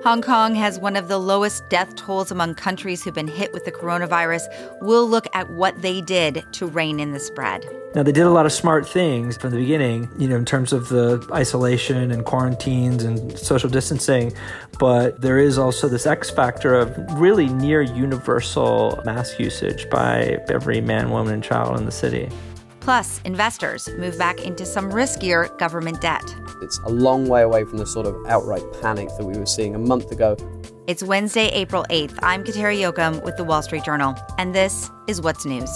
Hong Kong has one of the lowest death tolls among countries who've been hit with the coronavirus. We'll look at what they did to rein in the spread. Now, they did a lot of smart things from the beginning, in terms of the isolation and quarantines and social distancing. But there is also this X factor of really near universal mask usage by every man, woman, and child in the city. Plus, investors move back into some riskier government debt. It's a long way away from the sort of outright panic that we were seeing a month ago. It's Wednesday, April 8th. I'm Kateri Jochum with The Wall Street Journal, and this is What's News.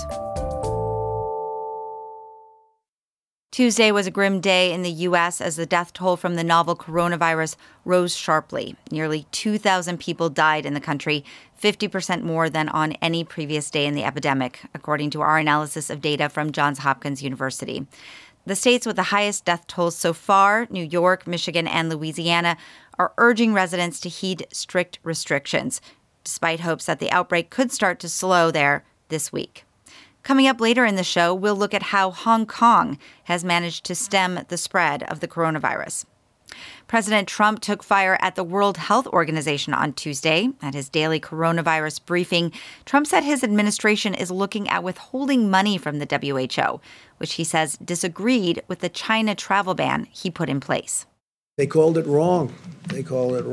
Tuesday was a grim day in the U.S. as the death toll from the novel coronavirus rose sharply. Nearly 2,000 people died in the country, 50% more than on any previous day in the epidemic, according to our analysis of data from Johns Hopkins University. The states with the highest death tolls so far, New York, Michigan, and Louisiana, are urging residents to heed strict restrictions, despite hopes that the outbreak could start to slow there this week. Coming up later in the show, we'll look at how Hong Kong has managed to stem the spread of the coronavirus. President Trump took fire at the World Health Organization on Tuesday. At his daily coronavirus briefing, Trump said his administration is looking at withholding money from the WHO, which he says disagreed with the China travel ban he put in place. They called it wrong. They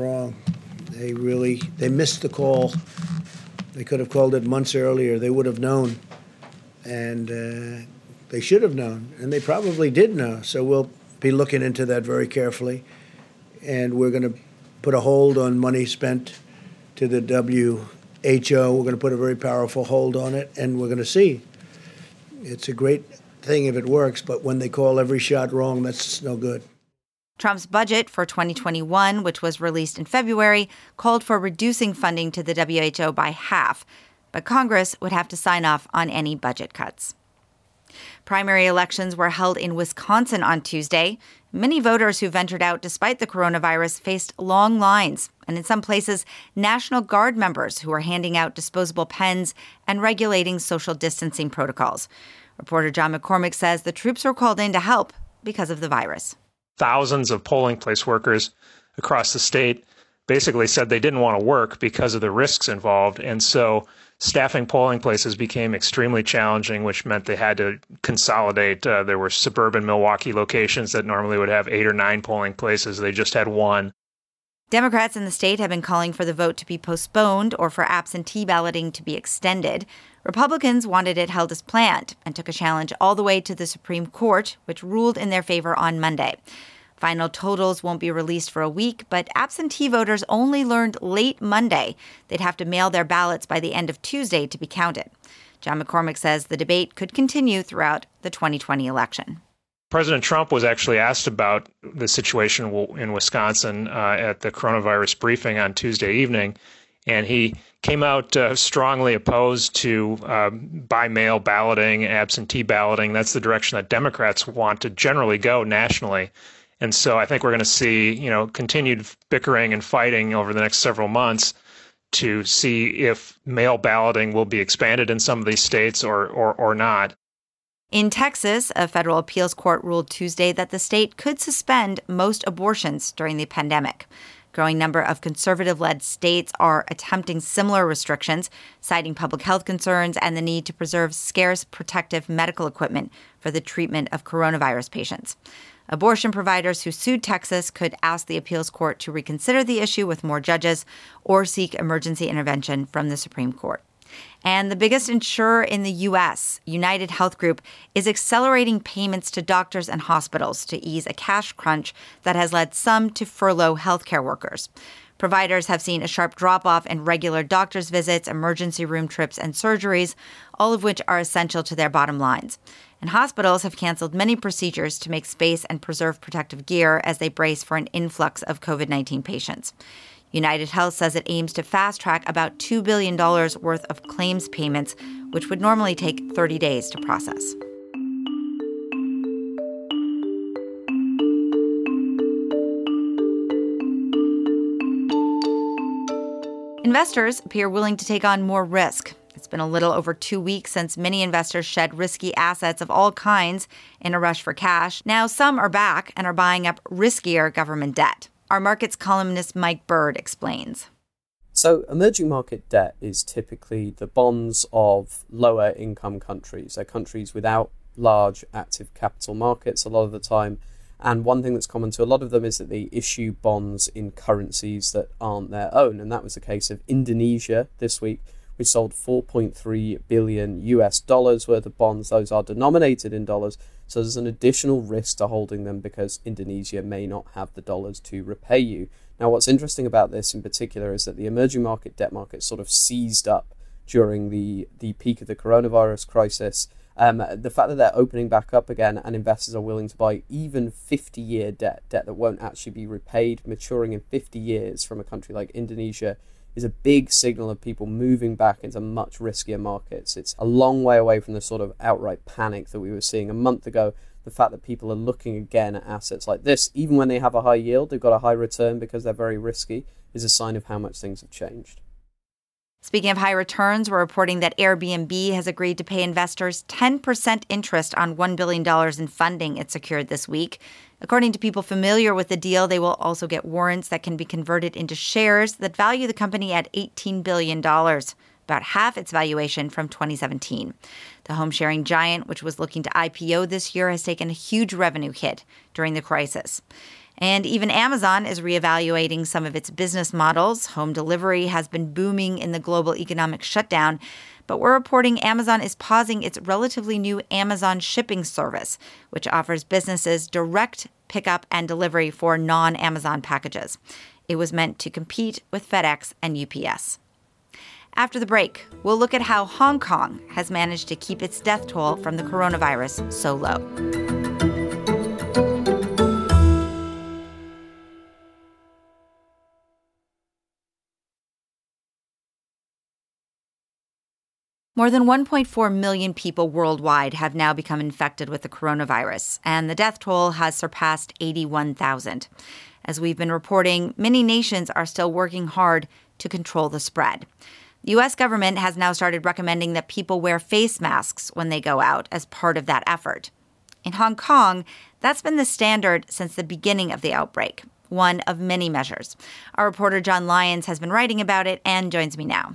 missed the call. They could have called it months earlier. They would have known. And they should have known, and they probably did know. So we'll be looking into that very carefully. And we're going to put a hold on money spent to the WHO. We're going to put a very powerful hold on it, and we're going to see. It's a great thing if it works, but when they call every shot wrong, that's no good. Trump's budget for 2021, which was released in February, called for reducing funding to the WHO by half. But Congress would have to sign off on any budget cuts. Primary elections were held in Wisconsin on Tuesday. Many voters who ventured out despite the coronavirus faced long lines, and in some places, National Guard members who were handing out disposable pens and regulating social distancing protocols. Reporter John McCormick says the troops were called in to help because of the virus. Thousands of polling place workers across the state basically said they didn't want to work because of the risks involved, and so staffing polling places became extremely challenging, which meant they had to consolidate. There were suburban Milwaukee locations that normally would have 8 or 9 polling places. They just had one. Democrats in the state have been calling for the vote to be postponed or for absentee balloting to be extended. Republicans wanted it held as planned and took a challenge all the way to the Supreme Court, which ruled in their favor on Monday. Final totals won't be released for a week, but absentee voters only learned late Monday they'd have to mail their ballots by the end of Tuesday to be counted. John McCormick says the debate could continue throughout the 2020 election. President Trump was actually asked about the situation in Wisconsin at the coronavirus briefing on Tuesday evening, and he came out strongly opposed to by-mail balloting, absentee balloting. That's the direction that Democrats want to generally go nationally. And so I think we're going to see, continued bickering and fighting over the next several months to see if mail balloting will be expanded in some of these states or not. In Texas, a federal appeals court ruled Tuesday that the state could suspend most abortions during the pandemic. A growing number of conservative-led states are attempting similar restrictions, citing public health concerns and the need to preserve scarce protective medical equipment for the treatment of coronavirus patients. Abortion providers who sued Texas could ask the appeals court to reconsider the issue with more judges or seek emergency intervention from the Supreme Court. And the biggest insurer in the U.S., United Health Group, is accelerating payments to doctors and hospitals to ease a cash crunch that has led some to furlough healthcare workers. Providers have seen a sharp drop-off in regular doctor's visits, emergency room trips, and surgeries, all of which are essential to their bottom lines. And hospitals have canceled many procedures to make space and preserve protective gear as they brace for an influx of COVID-19 patients. United Health says it aims to fast-track about $2 billion worth of claims payments, which would normally take 30 days to process. Investors appear willing to take on more risk. It's been a little over 2 weeks since many investors shed risky assets of all kinds in a rush for cash. Now some are back and are buying up riskier government debt. Our markets columnist Mike Bird explains. So emerging market debt is typically the bonds of lower income countries. They're countries without large active capital markets a lot of the time. And one thing that's common to a lot of them is that they issue bonds in currencies that aren't their own. And that was the case of Indonesia this week, which sold $4.3 billion US dollars worth of bonds. Those are denominated in dollars. So there's an additional risk to holding them because Indonesia may not have the dollars to repay you. Now, what's interesting about this in particular is that the emerging market debt market sort of seized up during the peak of the coronavirus crisis. The fact that they're opening back up again and investors are willing to buy even 50-year debt that won't actually be repaid, maturing in 50 years from a country like Indonesia, is a big signal of people moving back into much riskier markets. It's a long way away from the sort of outright panic that we were seeing a month ago. The fact that people are looking again at assets like this, even when they have a high yield, they've got a high return because they're very risky, is a sign of how much things have changed. Speaking of high returns, we're reporting that Airbnb has agreed to pay investors 10% interest on $1 billion in funding it secured this week. According to people familiar with the deal, they will also get warrants that can be converted into shares that value the company at $18 billion, about half its valuation from 2017. The home-sharing giant, which was looking to IPO this year, has taken a huge revenue hit during the crisis. And even Amazon is reevaluating some of its business models. Home delivery has been booming in the global economic shutdown, but we're reporting Amazon is pausing its relatively new Amazon shipping service, which offers businesses direct pickup and delivery for non-Amazon packages. It was meant to compete with FedEx and UPS. After the break, we'll look at how Hong Kong has managed to keep its death toll from the coronavirus so low. More than 1.4 million people worldwide have now become infected with the coronavirus, and the death toll has surpassed 81,000. As we've been reporting, many nations are still working hard to control the spread. The U.S. government has now started recommending that people wear face masks when they go out as part of that effort. In Hong Kong, that's been the standard since the beginning of the outbreak, one of many measures. Our reporter John Lyons has been writing about it and joins me now.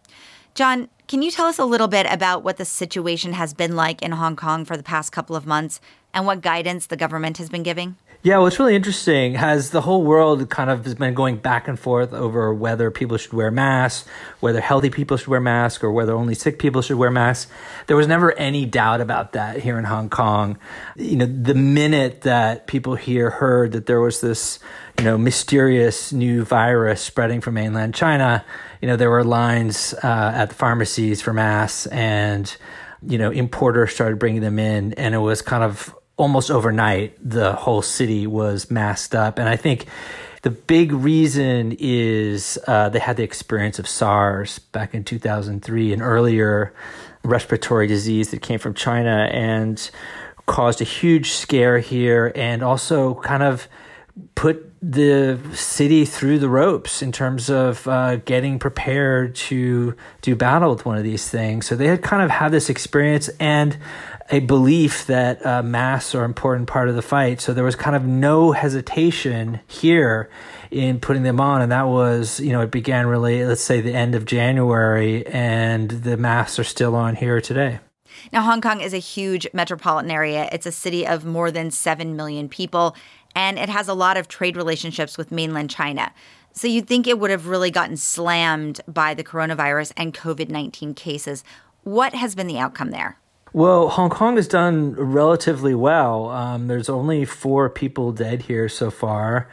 John, can you tell us a little bit about what the situation has been like in Hong Kong for the past couple of months and what guidance the government has been giving? Yeah, what's really interesting has the whole world kind of has been going back and forth over whether people should wear masks, whether healthy people should wear masks, or whether only sick people should wear masks. There was never any doubt about that here in Hong Kong. You know, the minute that people here heard that there was this, mysterious new virus spreading from mainland China, there were lines at the pharmacies for masks, and, importers started bringing them in, and it was kind of almost overnight, the whole city was masked up. And I think the big reason is they had the experience of SARS back in 2003, an earlier respiratory disease that came from China and caused a huge scare here, and also kind of put the city through the ropes in terms of getting prepared to do battle with one of these things. So they had kind of had this experience and a belief that masks are an important part of the fight. So there was kind of no hesitation here in putting them on. And that was, it began really, let's say, the end of January, and the masks are still on here today. Now, Hong Kong is a huge metropolitan area. It's a city of more than 7 million people, and it has a lot of trade relationships with mainland China. So you'd think it would have really gotten slammed by the coronavirus and COVID-19 cases. What has been the outcome there? Well, Hong Kong has done relatively well. There's only 4 people dead here so far,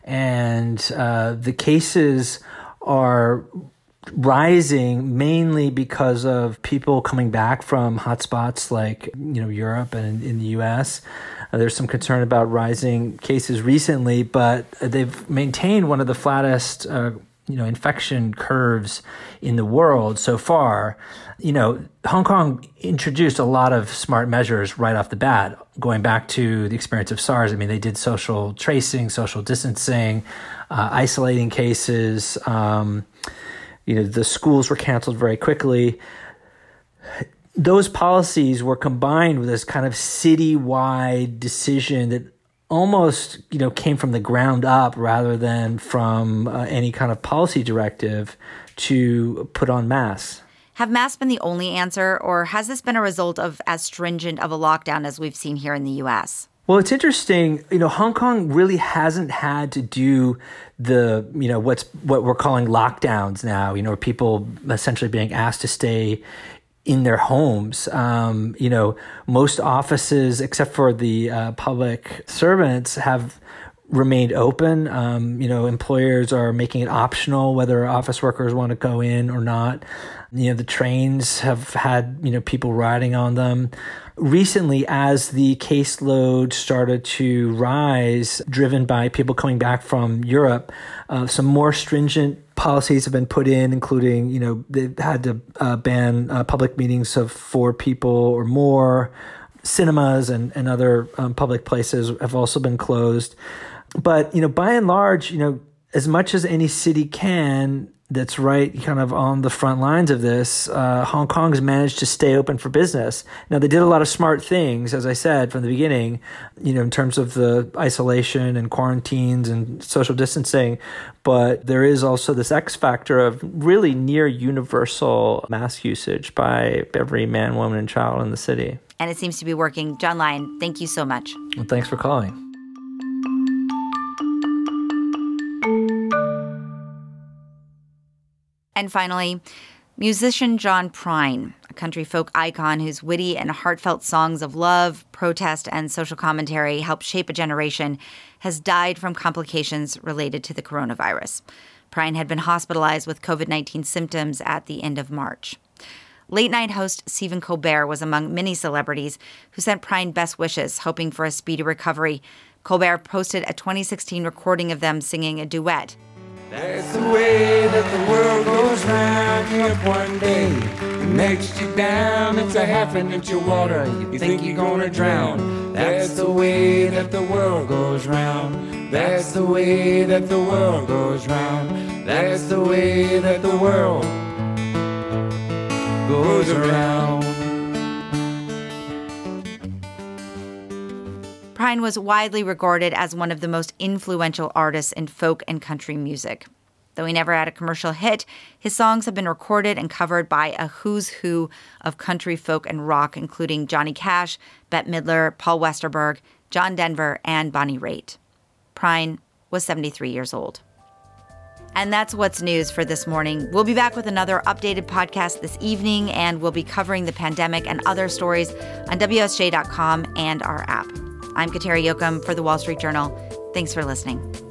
and the cases are rising mainly because of people coming back from hotspots like Europe and in the U.S. There's some concern about rising cases recently, but they've maintained one of the flattest infection curves in the world so far. Hong Kong introduced a lot of smart measures right off the bat, going back to the experience of SARS. I mean, they did social tracing, social distancing, isolating cases. The schools were canceled very quickly. Those policies were combined with this kind of citywide decision that almost, came from the ground up rather than from any kind of policy directive to put on masks. Have masks been the only answer, or has this been a result of as stringent of a lockdown as we've seen here in the U.S.? Well, it's interesting. Hong Kong really hasn't had to do the, what we're calling lockdowns now, people essentially being asked to stay in their homes. Most offices, except for the public servants, have remained open. Employers are making it optional whether office workers want to go in or not. The trains have had, people riding on them. Recently, as the caseload started to rise, driven by people coming back from Europe, some more stringent policies have been put in, including, they've had to ban public meetings of 4 people or more. Cinemas and other public places have also been closed. But, by and large, as much as any city can, that's right kind of on the front lines of this, Hong Kong's managed to stay open for business. Now, they did a lot of smart things, as I said from the beginning, in terms of the isolation and quarantines and social distancing. But there is also this X factor of really near universal mask usage by every man, woman, and child in the city. And it seems to be working. John Lyon, thank you so much. Well, thanks for calling. And finally, musician John Prine, a country folk icon whose witty and heartfelt songs of love, protest, and social commentary helped shape a generation, has died from complications related to the coronavirus. Prine had been hospitalized with COVID-19 symptoms at the end of March. Late-night host Stephen Colbert was among many celebrities who sent Prine best wishes, hoping for a speedy recovery. Colbert posted a 2016 recording of them singing a duet. That's the way that the world goes round. You're up one day, the next you're down. It's a half an inch of water, you think you're gonna drown. That's the way that the world goes round. That's the way that the world goes round. That's the way that the world goes around. Prine was widely regarded as one of the most influential artists in folk and country music. Though he never had a commercial hit, his songs have been recorded and covered by a who's who of country, folk, and rock, including Johnny Cash, Bette Midler, Paul Westerberg, John Denver, and Bonnie Raitt. Prine was 73 years old. And that's what's news for this morning. We'll be back with another updated podcast this evening, and we'll be covering the pandemic and other stories on WSJ.com and our app. I'm Kateri Jochum for The Wall Street Journal. Thanks for listening.